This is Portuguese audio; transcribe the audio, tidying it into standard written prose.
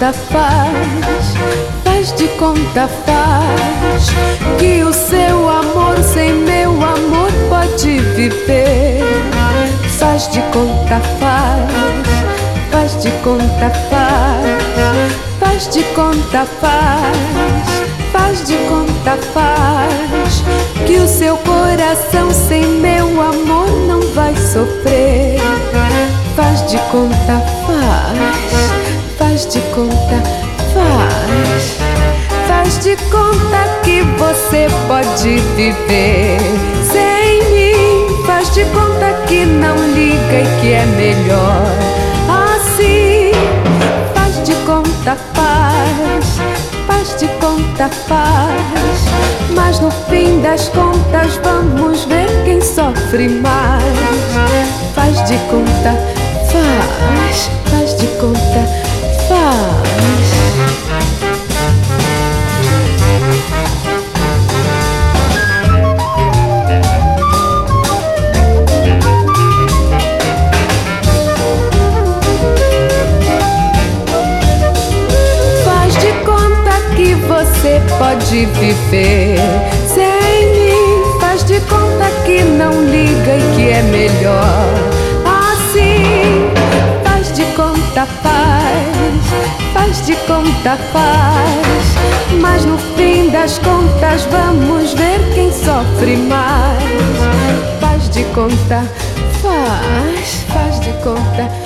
conta faz de conta faz, que o seu amor sem meu amor pode viver. Faz de conta faz de conta faz de conta faz de conta faz, que o seu coração sem meu amor não vai sofrer. Faz de conta faz de conta faz de conta que você pode viver sem mim. Faz de conta que não liga e que é melhor assim. Faz de conta faz de conta faz, mas no fim das contas vamos ver quem sofre mais. Faz de conta faz de conta faz. Você pode viver sem mim. Faz de conta que não liga e que é melhor assim. Faz de conta faz de conta faz, mas no fim das contas vamos ver quem sofre mais. Faz de conta faz de conta